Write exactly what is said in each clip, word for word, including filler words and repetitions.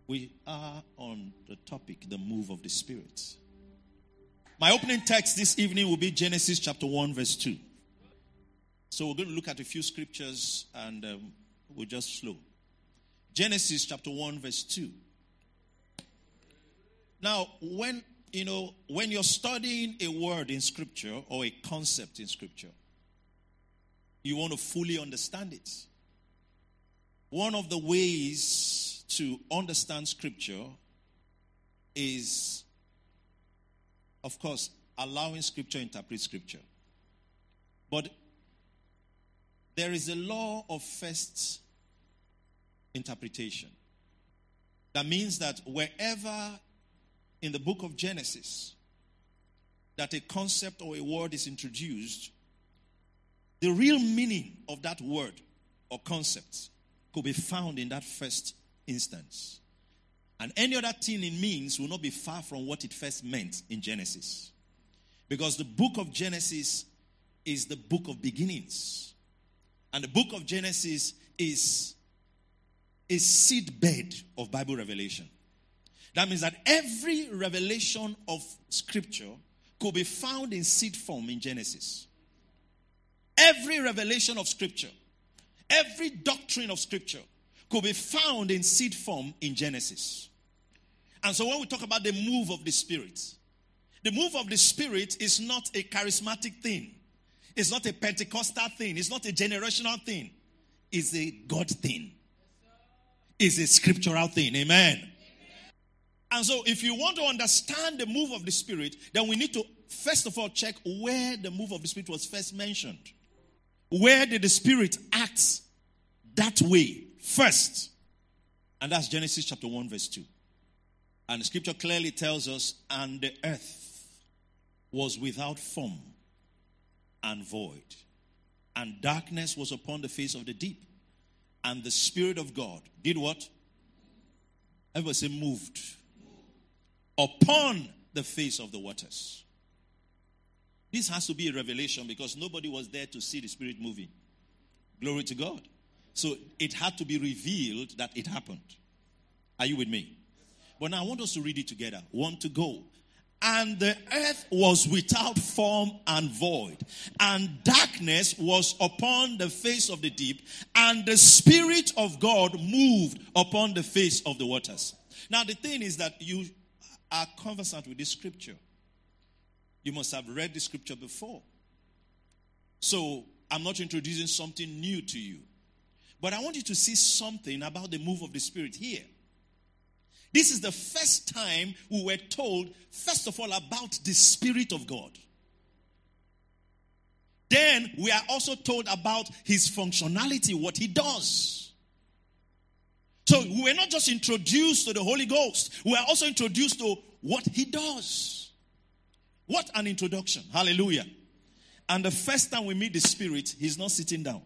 We are on the topic, the move of the Spirit. My opening text this evening will be Genesis chapter one, verse two. So we're going to look at a few scriptures and um, we'll just flow. Genesis chapter one, verse two. Now, when, you know, when you're studying a word in scripture or a concept in scripture, you want to fully understand it. One of the ways to understand scripture is, of course, allowing scripture to interpret scripture. But there is a law of first interpretation. That means that wherever in the book of Genesis that a concept or a word is introduced, the real meaning of that word or concept could be found in that first instance. And any other thing it means will not be far from what it first meant in Genesis. Because the book of Genesis is the book of beginnings. And the book of Genesis is a seedbed of Bible revelation. That means that every revelation of scripture could be found in seed form in Genesis. Every revelation of scripture, every doctrine of scripture could be found in seed form in Genesis. And so when we talk about the move of the Spirit, the move of the Spirit is not a charismatic thing. It's not a Pentecostal thing. It's not a generational thing. It's a God thing. It's a scriptural thing. Amen. Amen. And so if you want to understand the move of the Spirit, then we need to first of all check where the move of the Spirit was first mentioned. Where did the Spirit act that way first? And that's Genesis chapter one, verse two. And the scripture clearly tells us, and the earth was without form and void, and darkness was upon the face of the deep, and the Spirit of God did what? Everybody say moved. Upon the face of the waters. This has to be a revelation because nobody was there to see the Spirit moving. Glory to God. So it had to be revealed that it happened. Are you with me? But now I want us to read it together. One to go. And the earth was without form and void, and darkness was upon the face of the deep, and the Spirit of God moved upon the face of the waters. Now the thing is that you are conversant with this scripture. You must have read the scripture before. So I'm not introducing something new to you. But I want you to see something about the move of the Spirit here. This is the first time we were told, first of all, about the Spirit of God. Then we are also told about his functionality, what he does. So we were not just introduced to the Holy Ghost, we are also introduced to what he does. What an introduction. Hallelujah. And the first time we meet the Spirit, he's not sitting down.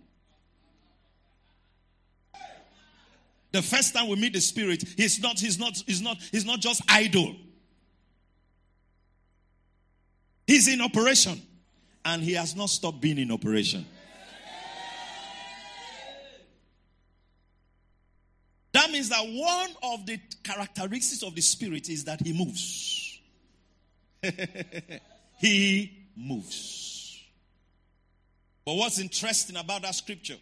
The first time we meet the Spirit, he's not, he's not, he's not, he's not just idle. He's in operation. And he has not stopped being in operation. That means that one of the characteristics of the Spirit is that he moves. He moves. But what's interesting about that scripture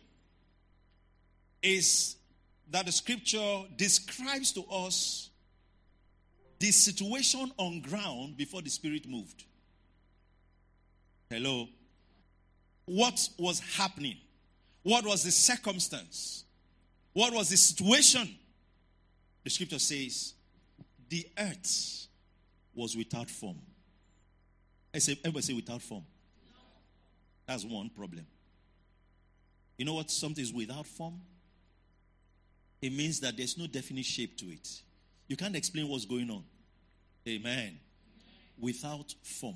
is that the scripture describes to us the situation on ground before the Spirit moved. Hello? What was happening? What was the circumstance? What was the situation? The scripture says, the earth was without form. I say, everybody say without form. That's one problem. You know what something is without form? It means that there's no definite shape to it. You can't explain what's going on. Amen. Amen. Without form.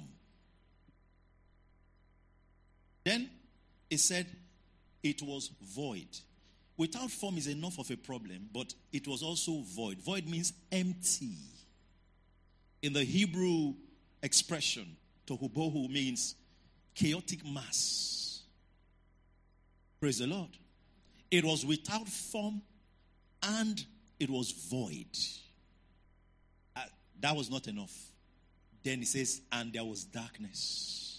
Then it said it was void. Without form is enough of a problem, but it was also void. Void means empty. In the Hebrew expression, tohubohu means chaotic mass. Praise the Lord. It was without form and it was void. That was not enough. Then he says, and there was darkness.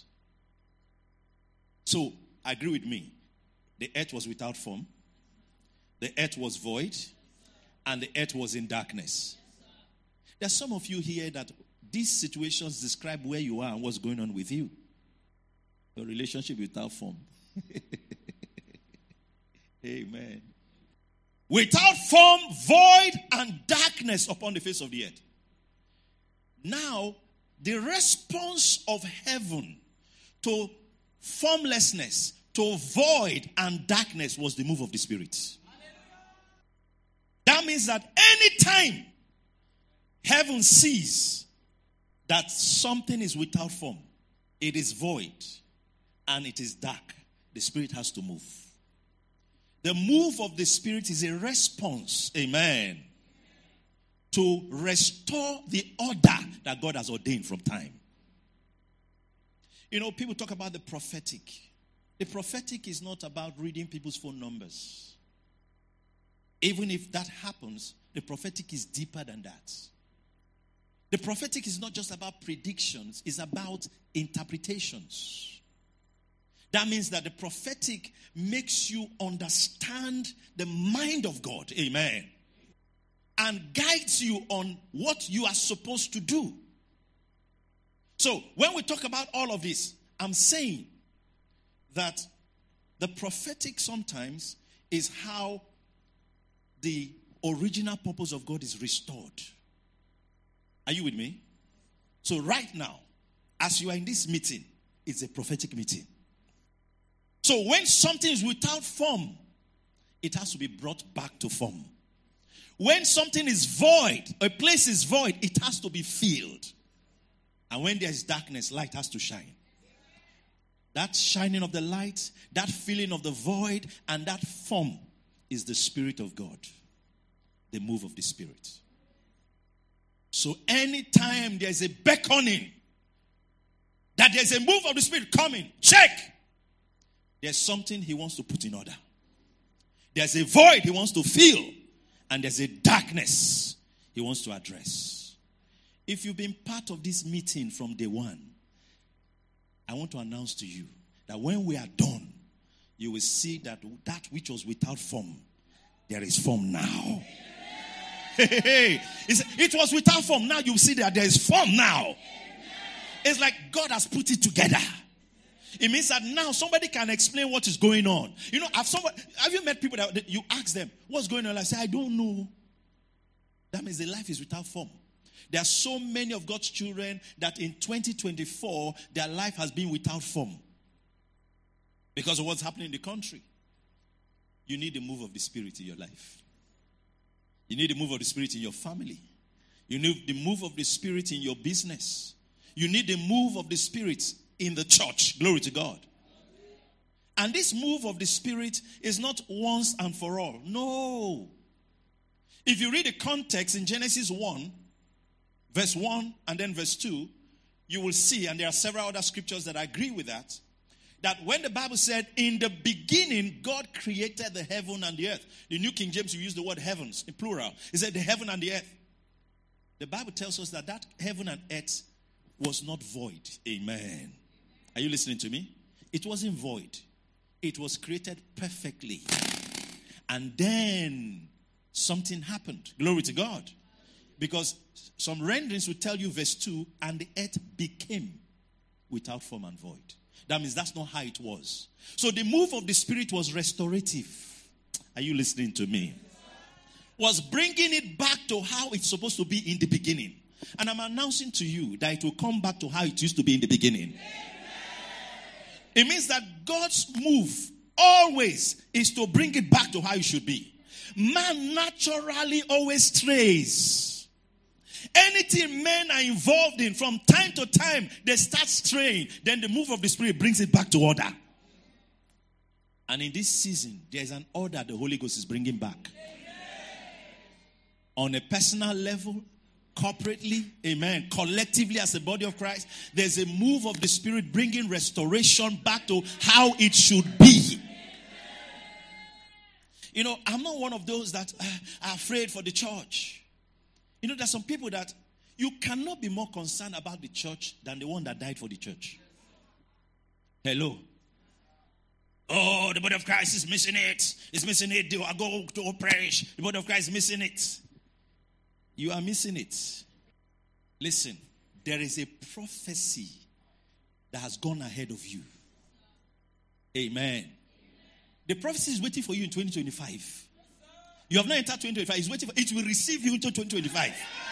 So, agree with me. The earth was without form. The earth was void. And the earth was in darkness. There are some of you here that these situations describe where you are and what's going on with you. Your relationship without form. Amen. Without form, void, and darkness upon the face of the earth. Now, the response of heaven to formlessness, to void and darkness was the move of the Spirit. That means that anytime heaven sees that something is without form, it is void, and it is dark, the Spirit has to move. The move of the Spirit is a response, amen, to restore the order that God has ordained from time. You know, people talk about the prophetic. The prophetic is not about reading people's phone numbers. Even if that happens, the prophetic is deeper than that. The prophetic is not just about predictions, it's about interpretations. That means that the prophetic makes you understand the mind of God, amen, and guides you on what you are supposed to do. So, when we talk about all of this, I'm saying that the prophetic sometimes is how the original purpose of God is restored. Are you with me? So right now, as you are in this meeting, it's a prophetic meeting. So when something is without form, it has to be brought back to form. When something is void, a place is void, it has to be filled. And when there is darkness, light has to shine. That shining of the light, that filling of the void, and that form is the Spirit of God. The move of the Spirit. So anytime there's a beckoning, that there's a move of the Spirit coming, check. There's something he wants to put in order. There's a void he wants to fill. And there's a darkness he wants to address. If you've been part of this meeting from day one, I want to announce to you that when we are done, you will see that that which was without form, there is form now. Hey, hey, hey. It was without form. Now you see that there is form now. It's like God has put it together. It means that now somebody can explain what is going on. You know, have somebody, have you met people that, that you ask them, what's going on? I say, I don't know. That means the life is without form. There are so many of God's children that in twenty twenty-four, their life has been without form. Because of what's happening in the country. You need the move of the Spirit in your life. You need the move of the Spirit in your family. You need the move of the Spirit in your business. You need the move of the Spirit in the church. Glory to God. And this move of the Spirit is not once and for all. No. If you read the context in Genesis one, verse one and then verse two, you will see, and there are several other scriptures that agree with that, that when the Bible said, in the beginning, God created the heaven and the earth. The New King James, you use the word heavens in plural. It said the heaven and the earth. The Bible tells us that that heaven and earth was not void. Amen. Are you listening to me? It wasn't void. It was created perfectly. And then something happened. Glory to God. Because some renderings will tell you verse two, and the earth became without form and void. That means that's not how it was. So the move of the Spirit was restorative. Are you listening to me? Was bringing it back to how it's supposed to be in the beginning. And I'm announcing to you that it will come back to how it used to be in the beginning. It means that God's move always is to bring it back to how it should be. Man naturally always strays. Anything men are involved in, from time to time, they start straying. Then the move of the Spirit brings it back to order. And in this season, there's an order the Holy Ghost is bringing back. On a personal level, corporately, amen, collectively as a body of Christ, there's a move of the Spirit bringing restoration back to how it should be. You know, I'm not one of those that uh, are afraid for the church. You know, there's some people that You cannot be more concerned about the church than the one that died for the church. Hello. Oh, the body of Christ is missing it. It's missing it. They will go to perish. The body of Christ is missing it. You are missing it. Listen, there is a prophecy that has gone ahead of you. Amen. The prophecy is waiting for you in twenty twenty-five. You have not entered twenty twenty-five. It's waiting for, it will receive you into twenty twenty-five.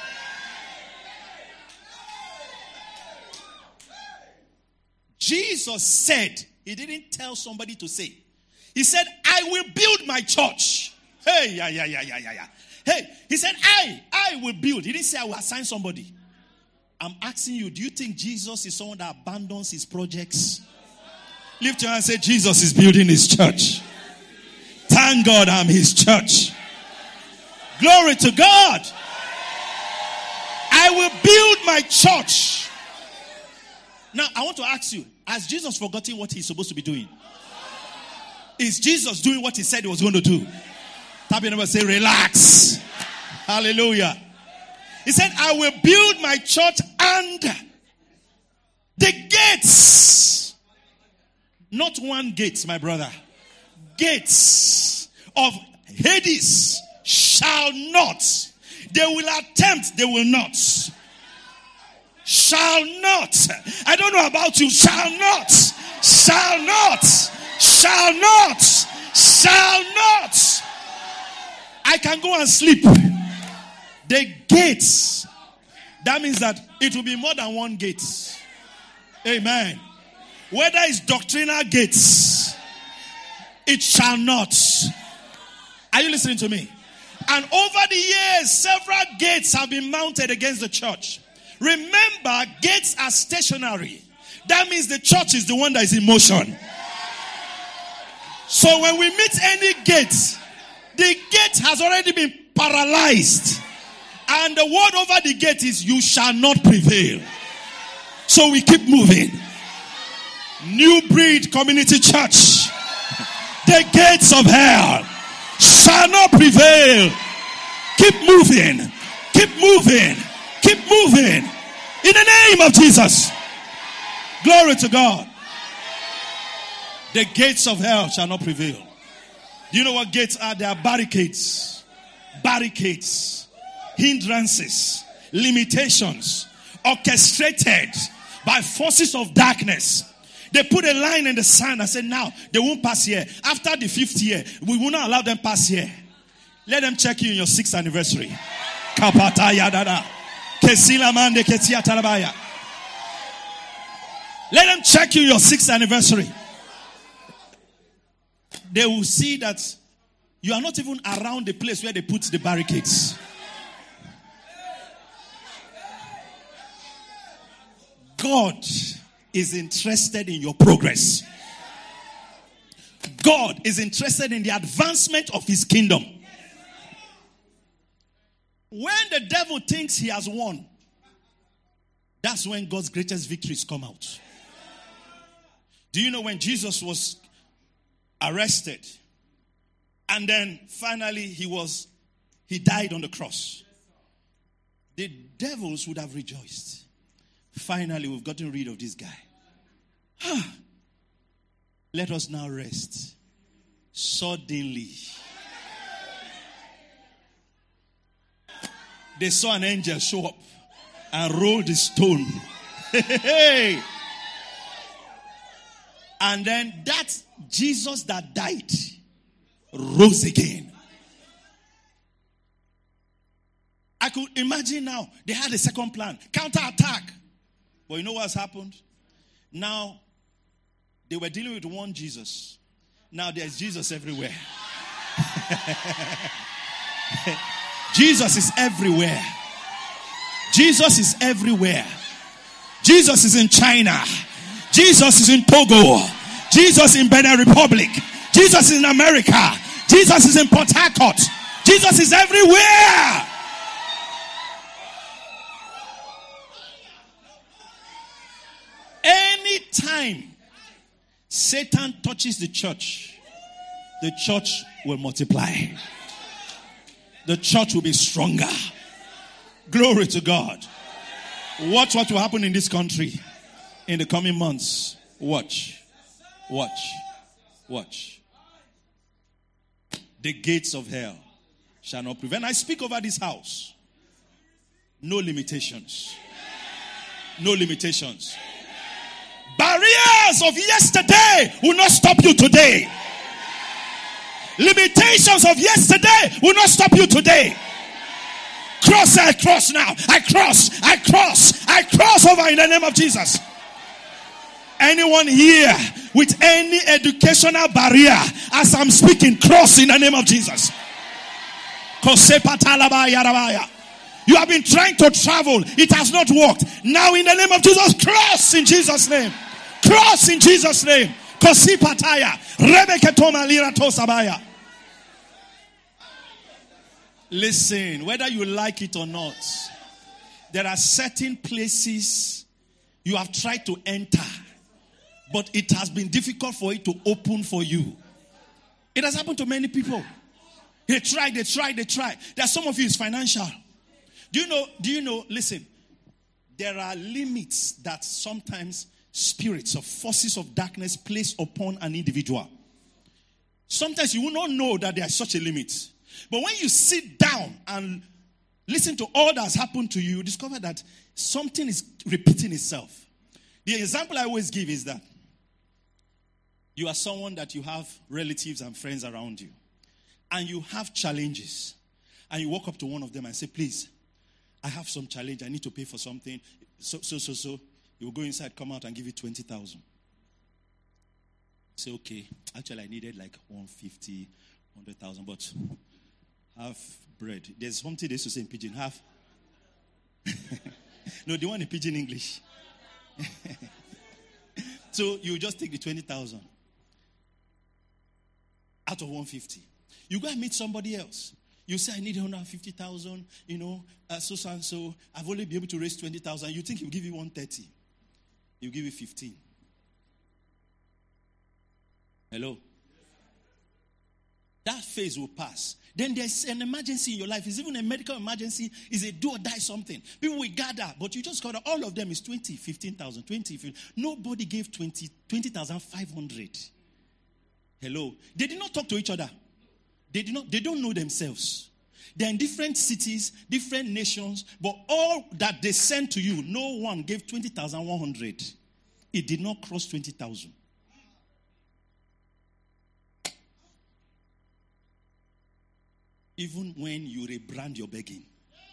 Jesus said, he didn't tell somebody to say. He said, I will build my church. Hey, yeah, yeah, yeah, yeah, yeah, yeah. Hey, he said, I, I will build. He didn't say I will assign somebody. I'm asking you, do you think Jesus is someone that abandons his projects? Lift your hand and say, Jesus is building his church. Thank God I'm his church. Glory to God. I will build my church. Now, I want to ask you, has Jesus forgotten what he's supposed to be doing? Is Jesus doing what he said he was going to do? Tap your number, say, relax. Hallelujah. He said, I will build my church and the gates. Not one gate, my brother. Gates of Hades shall not. They will attempt, they will not. Shall not. I don't know about you. Shall not. Shall not. Shall not. Shall not. I can go and sleep. The gates. That means that it will be more than one gate. Amen. Whether it's doctrinal gates, it shall not. Are you listening to me? And over the years, several gates have been mounted against the church. Remember, gates are stationary. That means the church is the one that is in motion. So when we meet any gate, the gate has already been paralyzed. And the word over the gate is, you shall not prevail. So we keep moving. New Breed Community Church. The gates of hell shall not prevail. Keep moving. Keep moving. Keep moving. In the name of Jesus. Glory to God. The gates of hell shall not prevail. Do you know what gates are? They are barricades. Barricades. Hindrances. Limitations. Orchestrated by forces of darkness. They put a line in the sand and said, now they won't pass here. After the fifth year, we will not allow them pass here. Let them check you in your sixth anniversary. Kapataya dada. Kesila mande ketia tarabaya. Let them check you in your sixth anniversary. They will see that you are not even around the place where they put the barricades. God is interested in your progress. God is interested in the advancement of his kingdom. When the devil thinks he has won, that's when God's greatest victories come out. Do you know when Jesus was arrested and then finally he was he died on the cross, the devils would have rejoiced. Finally, we've gotten rid of this guy. Ah, let us now rest. Suddenly, they saw an angel show up and roll the stone. Hey! And then that Jesus that died rose again. I could imagine now they had a second plan. Counterattack. But you know what's happened? Now, they were dealing with one Jesus. Now there's Jesus everywhere. Jesus is everywhere. Jesus is everywhere. Jesus is in China. Jesus is in Togo. Jesus in Benin Republic. Jesus is in America. Jesus is in Port Harcourt. Jesus is everywhere. Anytime Satan touches the church, the church will multiply. The church will be stronger. Glory to God. Watch what will happen in this country in the coming months. Watch. Watch. Watch. The gates of hell shall not prevail. And I speak over this house. No limitations. No limitations. Barriers of yesterday will not stop you today. Limitations of yesterday will not stop you today. Cross, I cross now. I cross, I cross, I cross over in the name of Jesus. Anyone here with any educational barrier, as I'm speaking, cross in the name of Jesus. You have been trying to travel. It has not worked. Now in the name of Jesus, cross in Jesus' name. Cross in Jesus' name. Listen, whether you like it or not, there are certain places you have tried to enter, but it has been difficult for it to open for you. It has happened to many people. They tried, they tried, they tried. There are some of you, it's financial. Do you know, do you know, listen, there are limits that sometimes spirits or forces of darkness place upon an individual. Sometimes you will not know that there is such a limit. But when you sit down and listen to all that's happened to you, you discover that something is repeating itself. The example I always give is that you are someone that you have relatives and friends around you, and you have challenges, and you walk up to one of them and say, please, I have some challenge, I need to pay for something, so, so, so, so. You will go inside, come out and give you twenty thousand. Say, okay, actually I needed like one hundred fifty, one hundred thousand, but have bread. There's something they used to say in pidgin, have. No, they want in pidgin English. So you just take the twenty thousand out of one hundred fifty. You go and meet somebody else. You say, I need one hundred fifty thousand, you know, uh, so, so and so. I've only been able to raise twenty thousand. You think he'll give you one hundred thirty. He'll give you fifteen. Hello? That phase will pass. Then there's an emergency in your life. It's even a medical emergency. It's a do or die something. People will gather, but you just gather. All of them is twenty, fifteen thousand, twenty, fifteen. Nobody gave twenty, twenty thousand five hundred. Hello? They did not talk to each other. They did not. They don't know themselves. They're in different cities, different nations, but all that they sent to you, no one gave twenty thousand one hundred. It did not cross twenty thousand. Even when you rebrand your begging,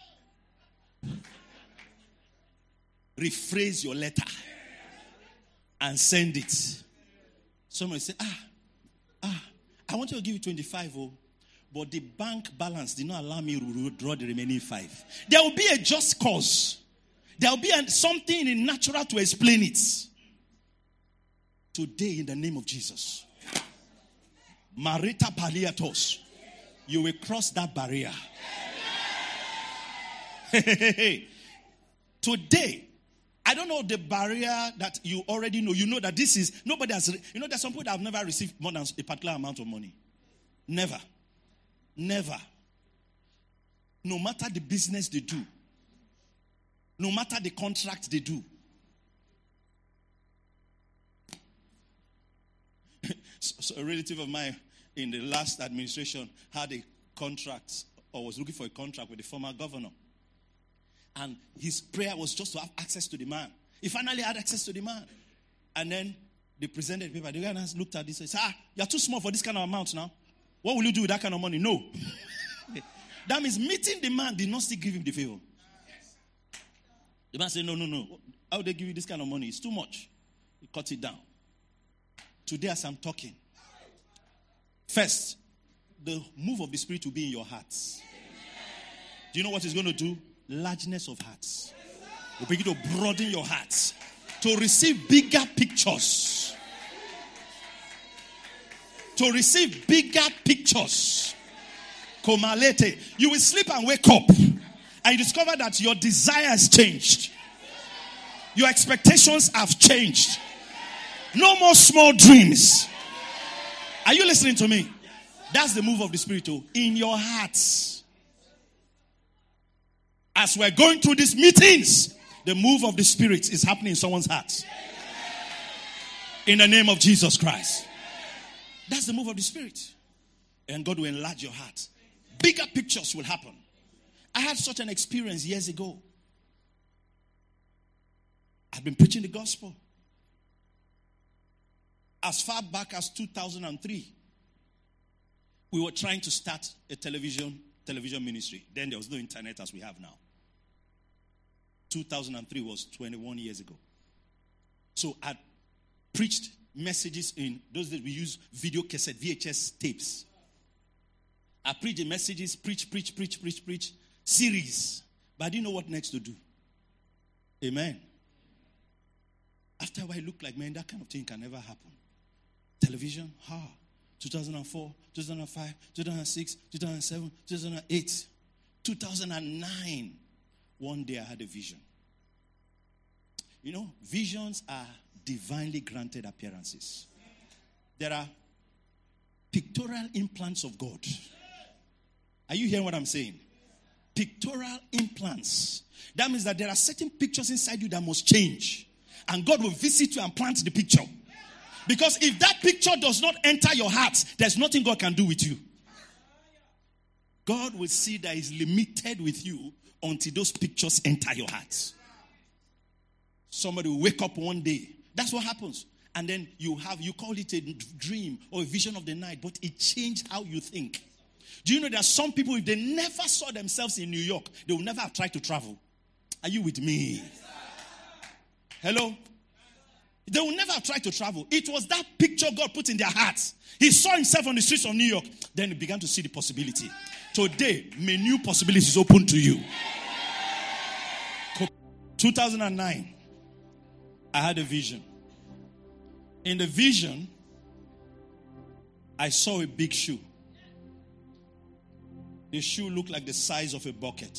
rephrase your letter and send it. Somebody say, ah, ah, I want to give you twenty-five, oh, but the bank balance did not allow me to draw the remaining five. There will be a just cause. There will be a, something in natural to explain it. Today, in the name of Jesus, Marita Paliatos, you will cross that barrier. Today, I don't know the barrier that you already know. You know that this is, nobody has, you know, there's some people that have never received more than a particular amount of money. Never. Never. No matter the business they do. No matter the contract they do. so, so a relative of mine in the last administration had a contract, or was looking for a contract with the former governor. And his prayer was just to have access to the man. He finally had access to the man. And then they presented the paper. The guy looked at this and said, ah, you're too small for this kind of amount now. What will you do with that kind of money? No. That means meeting the man did not still give him the favor. The man said, no, no, no. How would they give you this kind of money? It's too much. He cut it down. Today as I'm talking, first, the move of the Spirit will be in your hearts. Do you know what it's going to do? Largeness of hearts. It will begin to broaden your hearts to receive bigger pictures. To receive bigger pictures. Komalete. You will sleep and wake up and you discover that your desire has changed. Your expectations have changed. No more small dreams. Are you listening to me? That's the move of the Spirit too. In your hearts. As we're going through these meetings, The move of the Spirit is happening in someone's heart. In the name of Jesus Christ. That's the move of the Spirit. And God will enlarge your heart. Bigger pictures will happen. I had such an experience years ago. I've been preaching the gospel. As far back as two thousand three, we were trying to start a television television ministry. Then there was no internet as we have now. two thousand three was twenty-one years ago. So I preached messages in those days we use video cassette, V H S tapes. I preached the messages, preach, preach, preach, preach, preach, series. But I didn't know what next to do. Amen. After a while, it looked like, man, that kind of thing can never happen. Television, ha. two thousand four, two thousand five, two thousand six, two thousand seven, two thousand eight, two thousand nine. One day I had a vision. You know, visions are divinely granted appearances. There are pictorial implants of God. Are you hearing what I'm saying? Pictorial implants. That means that there are certain pictures inside you that must change. And God will visit you and plant the picture. Because if that picture does not enter your heart, there's nothing God can do with you. God will see that He's limited with you until those pictures enter your heart. Somebody will wake up one day. That's what happens. And then you have, you call it a dream or a vision of the night, but it changed how you think. Do you know that some people, if they never saw themselves in New York, they will never have tried to travel? Are you with me? Hello? They will never have tried to travel. It was that picture God put in their hearts. He saw himself on the streets of New York. Then he began to see the possibility. Today, may new possibilities open to you. two thousand nine, I had a vision. In the vision, I saw a big shoe. The shoe looked like the size of a bucket.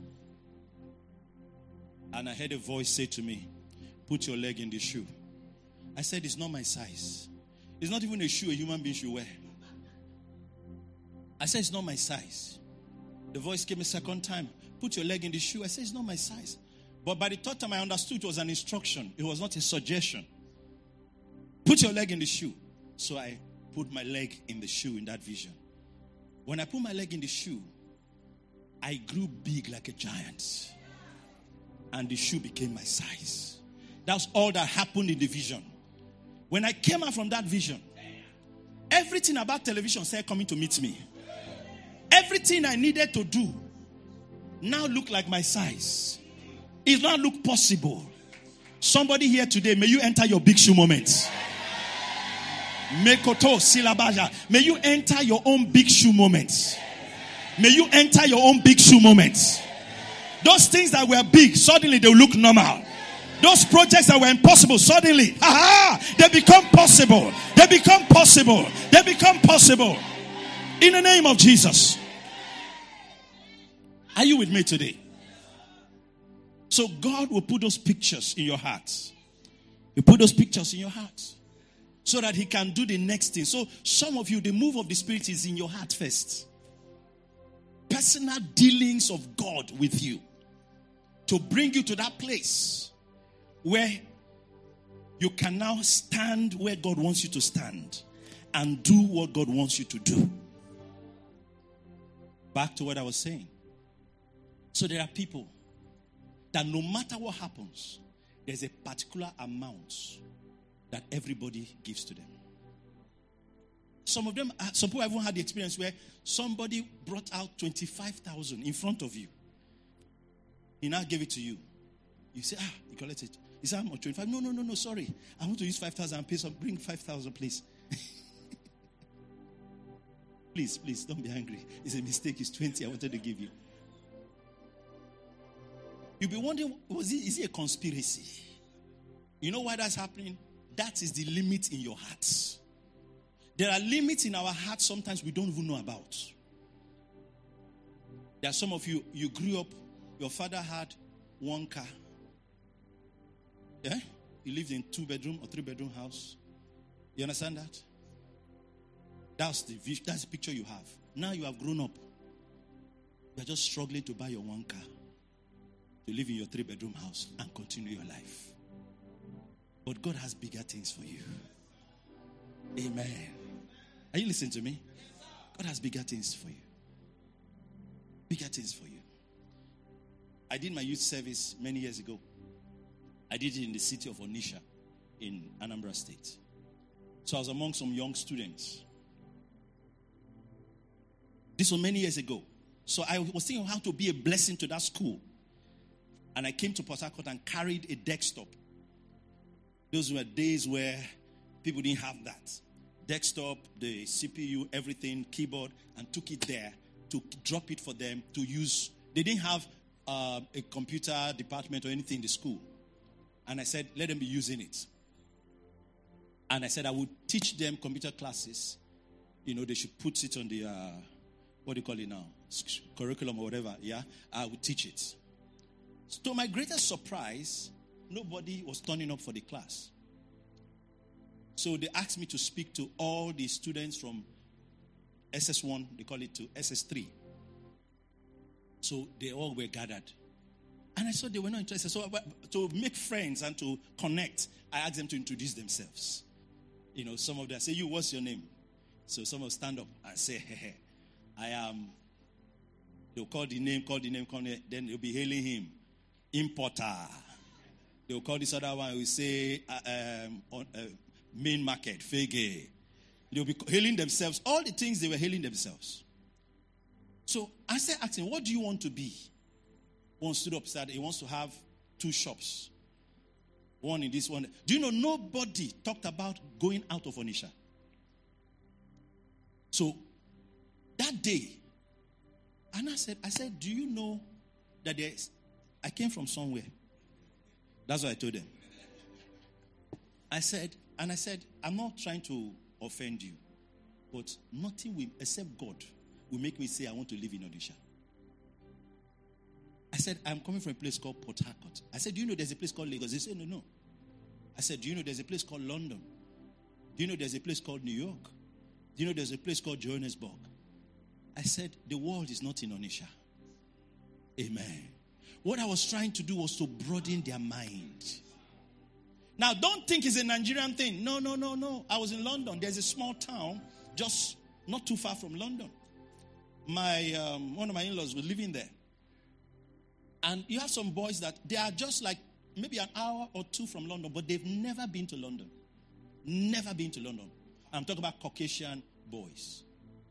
And I heard a voice say to me, put your leg in the shoe. I said, it's not my size. It's not even a shoe a human being should wear. I said, it's not my size. The voice came a second time, put your leg in the shoe. I said, it's not my size. But by the third time I understood it was an instruction. It was not a suggestion. Put your leg in the shoe. So I put my leg in the shoe in that vision. When I put my leg in the shoe, I grew big like a giant. And the shoe became my size. That's all that happened in the vision. When I came out from that vision, everything about television started coming to meet me. Everything I needed to do now looked like my size. It now look possible. Somebody here today, may you enter your big shoe moment. Mekoto silabaja. May you enter your own big shoe moment. May you enter your own big shoe moment. Those things that were big, suddenly they will look normal. Those projects that were impossible, suddenly, aha, they become possible. They become possible. They become possible. In the name of Jesus. Are you with me today? So God will put those pictures in your heart. He put those pictures in your heart so that He can do the next thing. So some of you, the move of the Spirit is in your heart first. Personal dealings of God with you to bring you to that place where you can now stand where God wants you to stand and do what God wants you to do. Back to what I was saying. So there are people that no matter what happens, there's a particular amount that everybody gives to them. Some of them, some people haven't had the experience where somebody brought out twenty-five thousand in front of you. He now gave it to you. You say, ah, you collect it. He said, how much? twenty-five? No, no, no, no, sorry. I want to use five thousand and pay some. Bring five thousand, please. Please, please, don't be angry. It's a mistake. It's twenty I wanted to give you. You'll be wondering, was it, is it a conspiracy? You know why that's happening? That is the limit in your hearts. There are limits in our hearts sometimes we don't even know about. There are some of you, you grew up, your father had one car. Yeah? You lived in two bedroom or three bedroom house. You understand that? That's the that's the picture you have. Now you have grown up. You're just struggling to buy your one car. to live in your three-bedroom house and continue your life. But God has bigger things for you. Amen. Are you listening to me? God has bigger things for you. Bigger things for you. I did my youth service many years ago. I did it in the city of Onitsha in Anambra State. So I was among some young students. This was many years ago. So I was thinking how to be a blessing to that school. And I came to Port Harcourt and carried a desktop. Those were days where people didn't have that. Desktop, the C P U, everything, keyboard, and took it there to drop it for them to use. They didn't have uh, a computer department or anything in the school. And I said, let them be using it. And I said, I would teach them computer classes. You know, they should put it on the, uh, what do you call it now? Curriculum or whatever, yeah? I would teach it. So to my greatest surprise, nobody was turning up for the class. So they asked me to speak to all the students from S S one, they call it, to S S three. So they all were gathered. And I saw they were not interested. So to make friends and to connect, I asked them to introduce themselves. You know, some of them say, you, what's your name? So some will stand up and say, hey, hey, I am. They'll call the name, call the name, call the name. Then they'll be hailing him. Importer. They'll call this other one, we say, uh, um, on, uh, main market, Fege. They'll be hailing themselves. All the things they were hailing themselves. So I started asking, what do you want to be? One stood up, said he wants to have two shops. One in this one. Do you know nobody talked about going out of Onitsha? So that day, and I said, I said, do you know that there is, I came from somewhere. That's what I told them. I said, and I said, I'm not trying to offend you, but nothing will, except God, will make me say I want to live in Onitsha. I said, I'm coming from a place called Port Harcourt. I said, do you know there's a place called Lagos? They said, no, no. I said, do you know there's a place called London? Do you know there's a place called New York? Do you know there's a place called Johannesburg? I said, the world is not in Onitsha. Amen. What I was trying to do was to broaden their mind. Now, don't think it's a Nigerian thing. No, no, no, no. I was in London. There's a small town just not too far from London. My um, one of my in-laws was living there. And you have some boys that they are just like maybe an hour or two from London, but they've never been to London. Never been to London. I'm talking about Caucasian boys.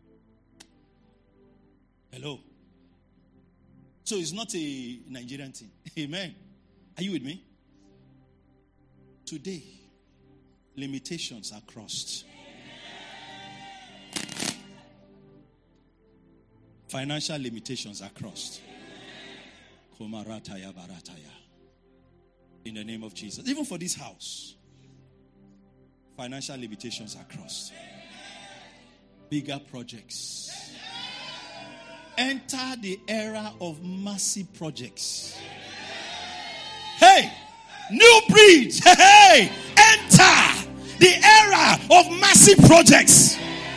Hello. So it's not a Nigerian thing. Amen. Are you with me? Today, limitations are crossed. Financial limitations are crossed. Komarataya barataya. In the name of Jesus. Even for this house, financial limitations are crossed. Bigger projects. Enter the era of massive projects. Hey! New breed! Hey! Enter the era of massive projects.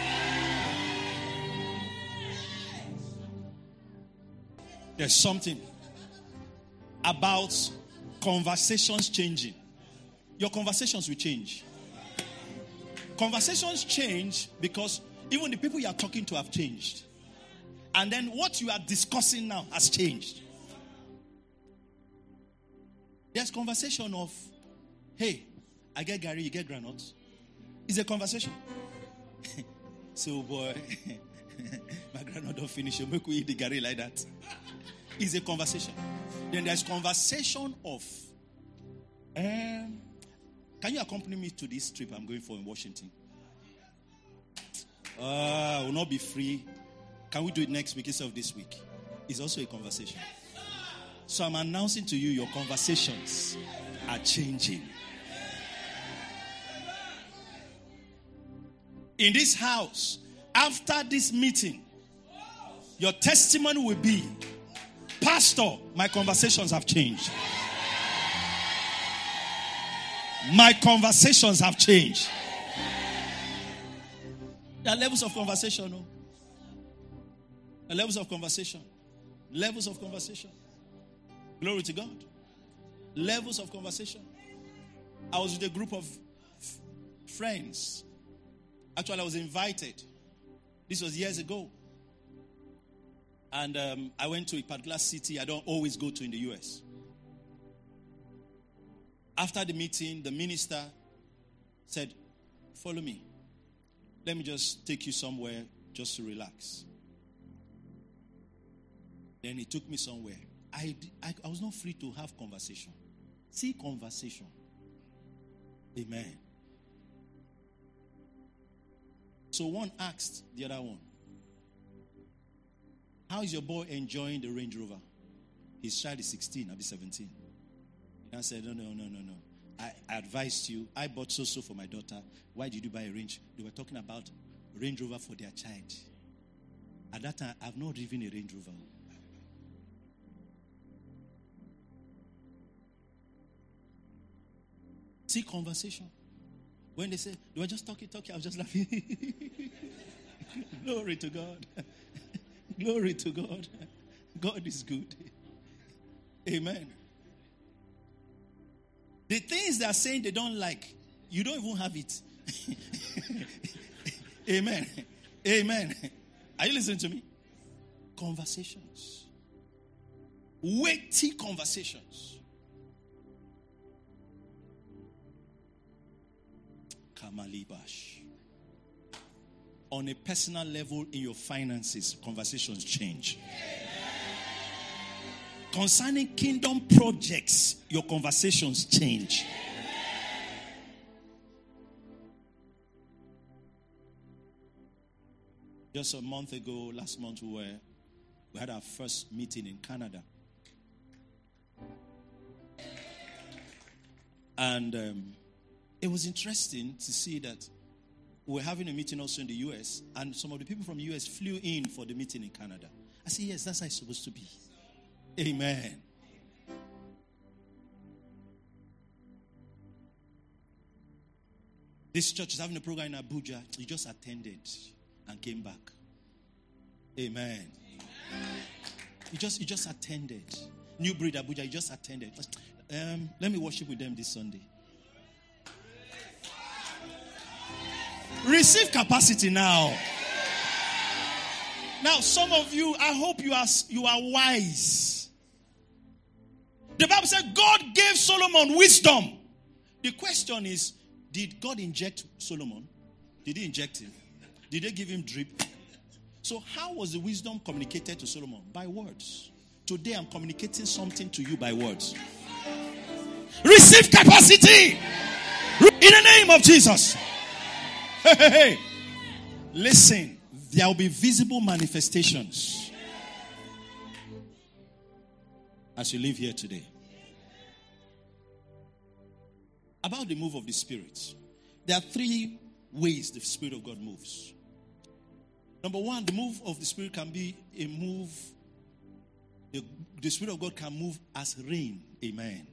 There's something about conversations changing. Your conversations will change. Conversations change because even the people you are talking to have changed. And then what you are discussing now has changed. There's conversation of, hey, I get Gary, you get granuts. It's a conversation. So, boy, my granite don't finish. You make we eat the Gary like that. It's a conversation. Then there's conversation of, um, can you accompany me to this trip I'm going for in Washington? Uh, I will not be free. Can we do it next week instead of this week? It's also a conversation. So I'm announcing to you, your conversations are changing. In this house, after this meeting, your testimony will be, Pastor, my conversations have changed. My conversations have changed. There are levels of conversation. No? There are levels of conversation. Levels of conversation. Glory to God. Levels of conversation. I was with a group of f- friends. Actually, I was invited. This was years ago. And um, I went to a particular city I don't always go to in the U S. After the meeting, the minister said, follow me. Let me just take you somewhere just to relax. Then he took me somewhere. I, I, I was not free to have conversation. See conversation. Amen. So one asked the other one, how is your boy enjoying the Range Rover? His child is sixteen, I'll be seventeen. And I said, no, no, no, no, no. I, I advised you. I bought so-so for my daughter. Why did you buy a Range? They were talking about Range Rover for their child. At that time, I've not driven a Range Rover. See conversation. When they say, they were just talking, talking, I was just laughing. Glory to God. Glory to God. God is good. Amen. The things they are saying they don't like, you don't even have it. Amen. Amen. Are you listening to me? Conversations. Weighty conversations. Kamalibash. On a personal level in your finances, conversations change. Concerning kingdom projects, your conversations change. Just a month ago, last month, we were we had our first meeting in Canada. And um, it was interesting to see that we're having a meeting also in the U S, and some of the people from the U S flew in for the meeting in Canada. I said, yes, that's how it's supposed to be. Amen. This church is having a program in Abuja. You just attended and came back. Amen. You just you just attended. New Breed Abuja, you just attended. Um, let me worship with them this Sunday. Receive capacity now. Now, some of you, I hope you are you are wise. The Bible said God gave Solomon wisdom. The question is, did God inject Solomon? Did he inject him? Did they give him drip? So how was the wisdom communicated to Solomon? By words. Today I'm communicating something to you by words. Receive capacity in the name of Jesus. Hey, hey, hey. Listen, there will be visible manifestations as you live here today. About the move of the Spirit, there are three ways the Spirit of God moves. Number one, the move of the Spirit can be a move, the, the Spirit of God can move as rain. Amen.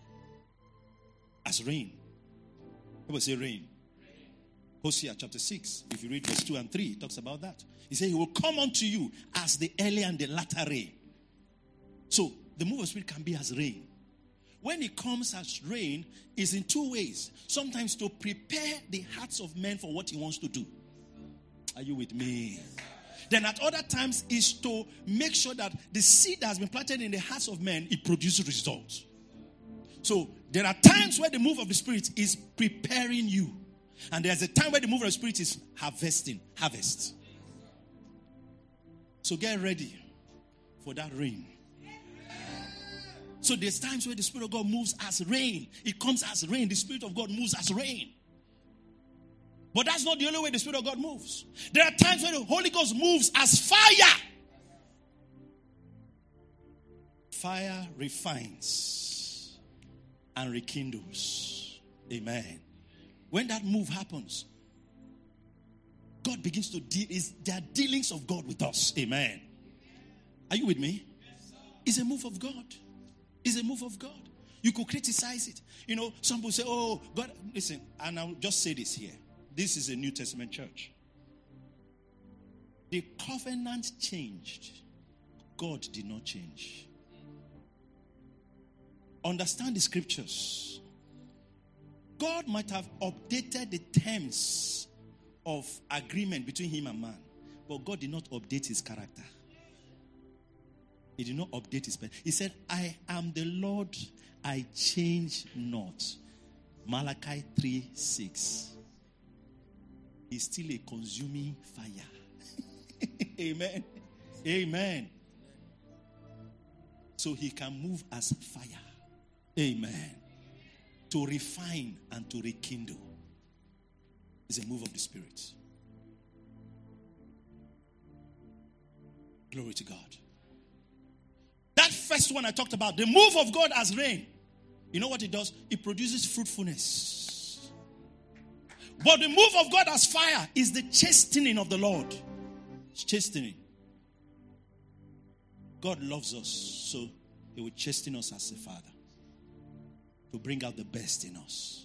As rain. People say rain. Hosea chapter six, if you read verse two and three, it talks about that. He said, he will come unto you as the early and the latter rain. So, the move of the Spirit can be as rain. When it comes as rain, it's in two ways. Sometimes to prepare the hearts of men for what he wants to do. Are you with me? Then at other times is to make sure that the seed that has been planted in the hearts of men, it produces results. So there are times where the move of the Spirit is preparing you. And there's a time where the move of the Spirit is harvesting, harvest. So get ready for that rain. So there's times where the Spirit of God moves as rain. It comes as rain. The Spirit of God moves as rain. But that's not the only way the Spirit of God moves. There are times where the Holy Ghost moves as fire. Fire refines and rekindles. Amen. When that move happens, God begins to deal. There are dealings of God with us. Amen. Are you with me? It's a move of God. It's a move of God. You could criticize it. You know, some people say, oh, God, listen, and I'll just say this here. This is a New Testament church. The covenant changed. God did not change. understand the scriptures. God might have updated the terms of agreement between him and man, but God did not update his character. He did not update his person. He said, I am the Lord, I change not. Malachi three six. He's still a consuming fire. Amen. Amen. So he can move as fire. Amen. To refine and to rekindle is a move of the Spirit. Glory to God. That first one I talked about, the move of God as rain. You know what it does? It produces fruitfulness. But the move of God as fire is the chastening of the Lord. It's chastening. God loves us, so he will chasten us as a father to bring out the best in us.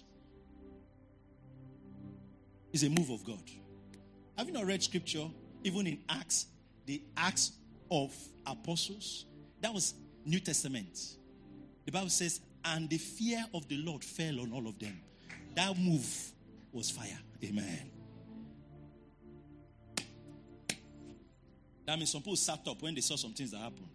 It's a move of God. Have you not read scripture? Even in Acts, the Acts of Apostles, that was New Testament. The Bible says, and the fear of the Lord fell on all of them. That move was fire. Amen. That means some people sat up when they saw some things that happened.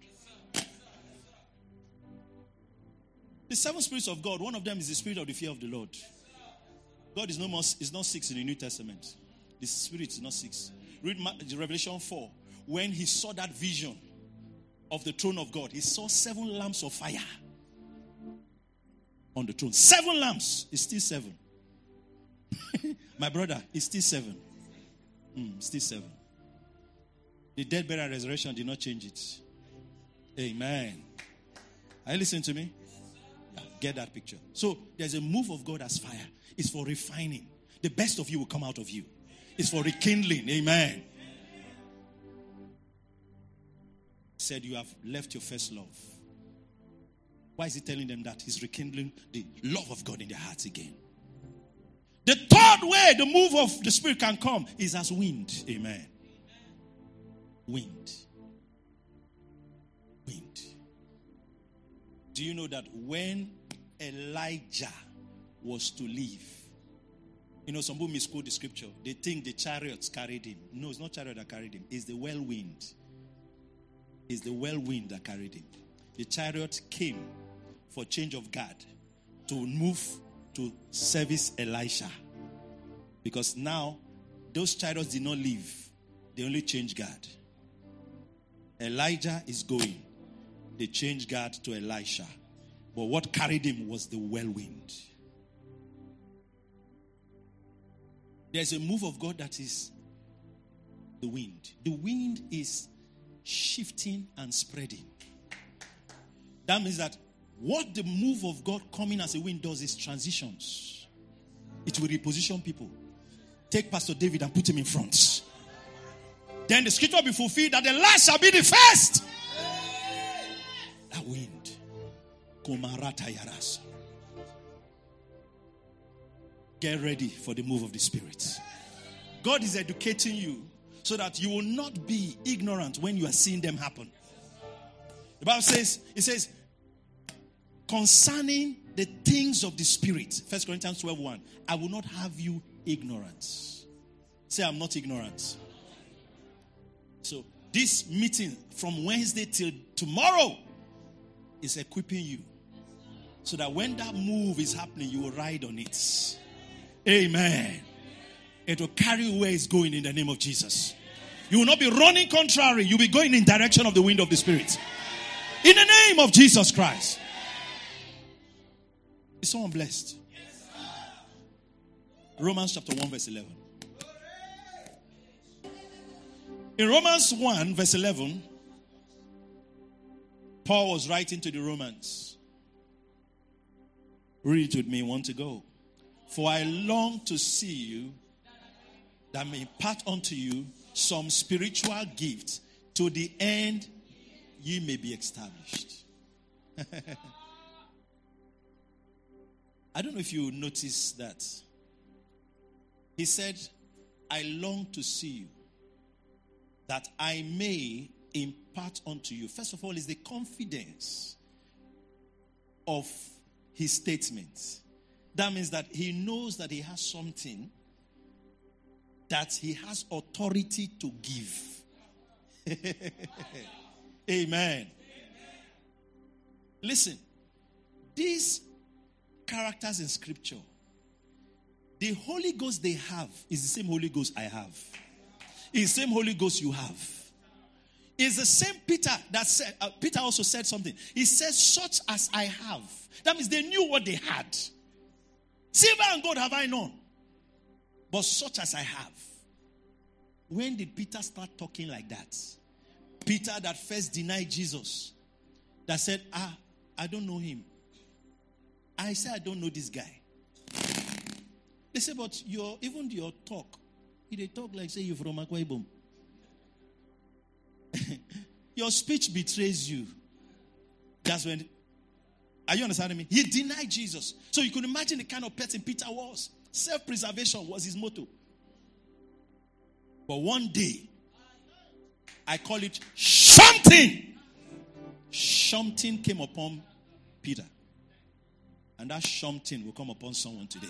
The seven spirits of God, one of them is the spirit of the fear of the Lord. God is no more is not six in the New Testament. The spirit is not six. Read Revelation four. When he saw that vision of the throne of God, he saw seven lamps of fire on the throne. Seven lamps. It's still seven. My brother, it's still seven. Mm, still seven. The death, burial, and resurrection did not change it. Amen. Are you listening to me? Yeah, get that picture. So there's a move of God as fire. It's for refining. The best of you will come out of you. It's for rekindling. Amen. Said you have left your first love. Why is he telling them that? He's rekindling the love of God in their hearts again. The third way the move of the Spirit can come is as wind. Amen. Wind. Wind. Do you know that when Elijah was to leave, you know, some people misquote the scripture. They think the chariots carried him. No, it's not chariot that carried him. It's the whirlwind. It's the whirlwind that carried him. The chariot came for change of guard to move to service Elisha. Because now, those chariots did not leave. They only changed guard. Elijah is going. They changed guard to Elisha. But what carried him was the whirlwind. There's a move of God that is the wind. The wind is shifting and spreading. That means that what the move of God coming as a wind does is transitions. It will reposition people. Take Pastor David and put him in front. Then the scripture will be fulfilled that the last shall be the first. That wind. Komarata Yaras. Get ready for the move of the Spirit. God is educating you so that you will not be ignorant when you are seeing them happen. The Bible says, it says, concerning the things of the Spirit, First Corinthians twelve one, I will not have you ignorant. Say, I'm not ignorant. So, this meeting from Wednesday till tomorrow is equipping you so that when that move is happening, you will ride on it. Amen. It will carry you where it's going in the name of Jesus. You will not be running contrary. You'll be going in direction of the wind of the Spirit. In the name of Jesus Christ. Is someone blessed? Romans chapter one verse eleven. In Romans one verse eleven, Paul was writing to the Romans. Read it with me, want to go. For I long to see you, that may impart unto you some spiritual gift, to the end ye may be established. I don't know if you noticed that. He said, I long to see you, that I may impart unto you. First of all, is the confidence of his statements. That means that he knows that he has something that he has authority to give. Amen. Listen, these characters in scripture, the Holy Ghost they have is the same Holy Ghost I have. It's the same Holy Ghost you have. It's the same Peter that said, uh, Peter also said something. He says, such as I have. That means they knew what they had. Silver and gold have I known, but such as I have. When did Peter start talking like that? Peter that first denied Jesus, that said, ah, I don't know him. I said, I don't know this guy. They say, but your even your talk, they talk like say you're from Akwa Ibom. Your speech betrays you. That's when, are you understanding me? He denied Jesus. So you could imagine the kind of person Peter was. Self-preservation was his motto. But one day, I call it something. Something came upon Peter. And that something will come upon someone today.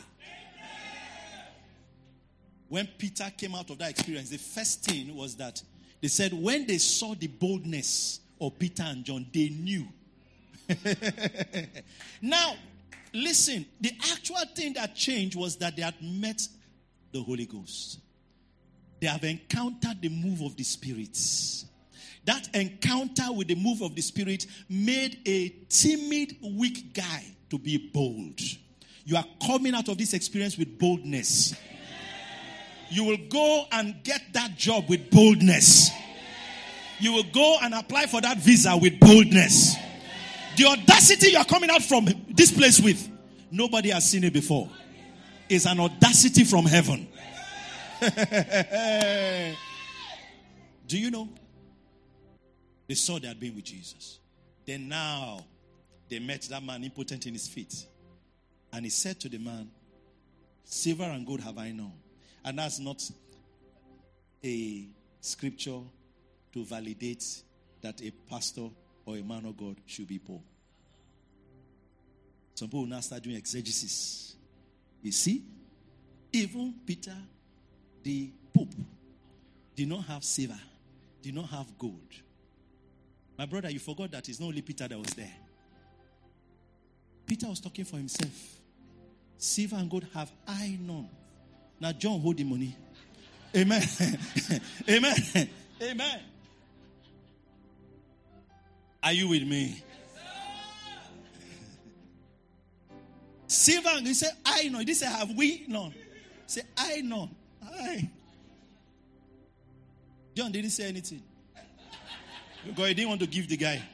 When Peter came out of that experience, the first thing was that they said when they saw the boldness of Peter and John, they knew. Now, listen, the actual thing that changed was that they had met the Holy Ghost. They have encountered the move of the Spirit. That encounter with the move of the Spirit made a timid, weak guy to be bold. You are coming out of this experience with boldness. You will go and get that job with boldness. You will go and apply for that visa with boldness. The audacity you are coming out from this place with, nobody has seen it before. It's an audacity from heaven. Do you know? They saw they had been with Jesus. Then now, they met that man impotent in his feet. And he said to the man, silver and gold have I known. And that's not a scripture to validate that a pastor or a man of God should be poor. Some people now start doing exegesis. You see, even Peter, the Pope, did not have silver, did not have gold. My brother, you forgot that it's not only Peter that was there. Peter was talking for himself. Silver and gold have I known. Now John hold the money. Amen. Amen. Amen. Are you with me? Silver and he said, I know. He didn't say, have we known? He said, I know. I. John didn't say anything. Because he didn't want to give the guy.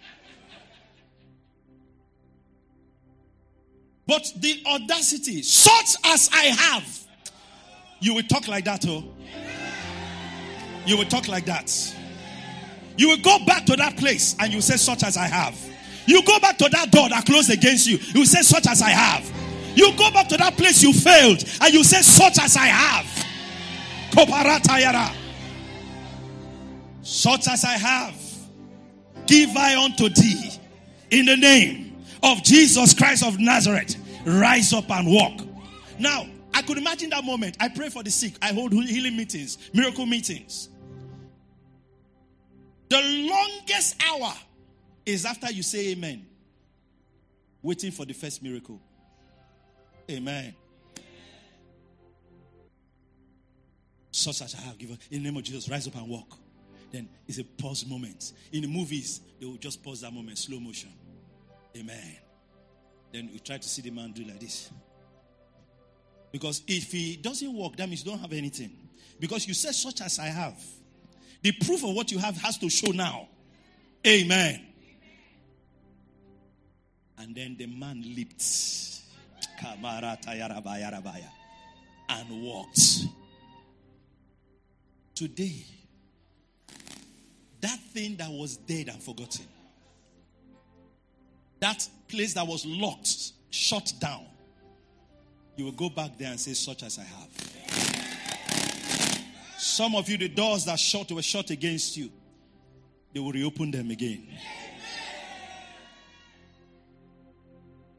But the audacity, such as I have. You will talk like that, oh. You will talk like that. You will go back to that place and you say, such as I have. You go back to that door that closed against you. You say, such as I have. You go back to that place you failed and you say, such as I have. Koparatayara. Such as I have. Give I unto thee in the name of Jesus Christ of Nazareth. Rise up and walk. Now, I could imagine that moment. I pray for the sick. I hold healing meetings, miracle meetings. The longest hour is after you say amen. Waiting for the first miracle. Amen. Such as I have given. In the name of Jesus, rise up and walk. Then it's a pause moment. In the movies, they will just pause that moment, slow motion. Amen. Then we try to see the man do like this. Because if he doesn't walk, that means you don't have anything. Because you said, such as I have. The proof of what you have has to show now. Amen. And then the man leaped. And walked. Today, that thing that was dead and forgotten, that place that was locked, shut down, you will go back there and say, such as I have. Some of you, the doors that shut were shut against you, they will reopen them again.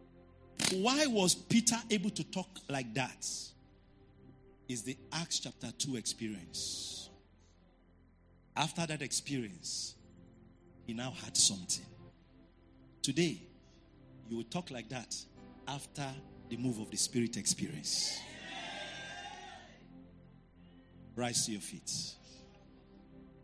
Why was Peter able to talk like that? Is the Acts chapter two experience. After that experience, he now had something. Today, you will talk like that after the move of the Spirit experience. Rise to your feet.